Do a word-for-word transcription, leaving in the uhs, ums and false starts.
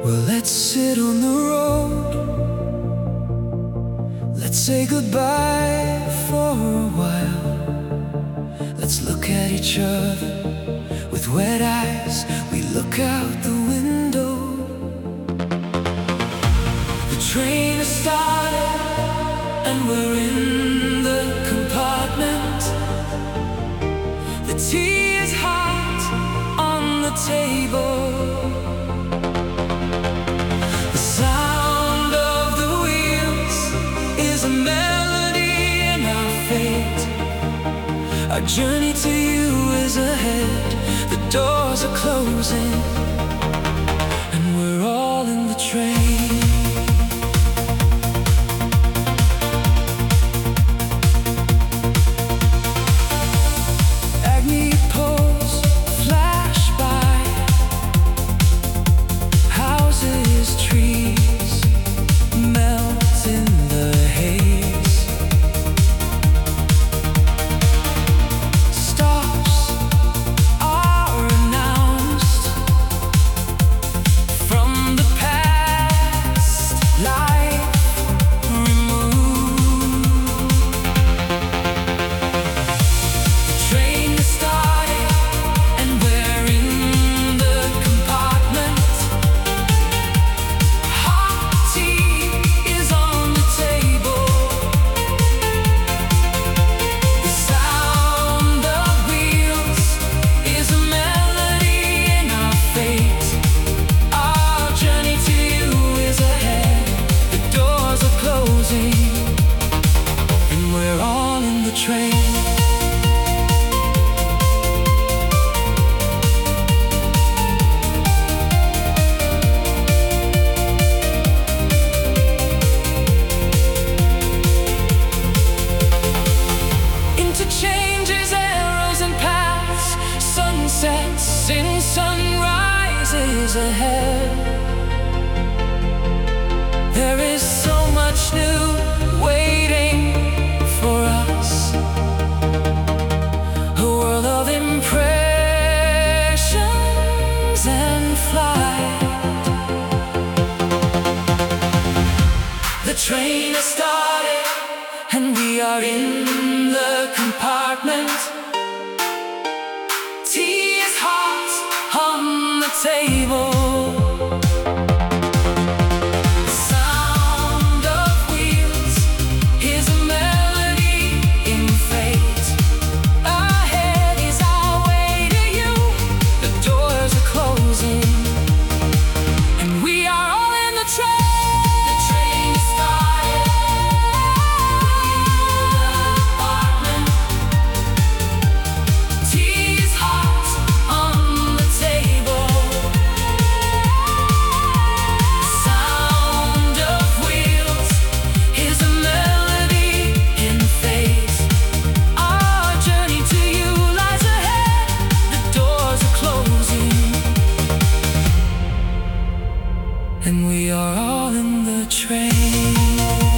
Well, let's sit on the road. Let's say goodbye for a while. Let's look at each other with wet eyes. We look out the window. The train has started and we're in the compartment. The tea is hot on the table. Our journey to you is ahead. The doors are closing and we're all in the train. Agni poles flash by, houses, trees melt in the haze. In sunrises ahead, there is so much new waiting for us. A world of impressions and flight. The train has started and we are in the compartment. Tea is hot on the table. The sound of wheels is a melody in fate. Ahead is our way to you. The doors are closing and we are all in the train. The train is started. Tea is hot on the table. The sound of wheels is a melody in fate. Our journey to you lies ahead. The doors are closing and we are all in the train.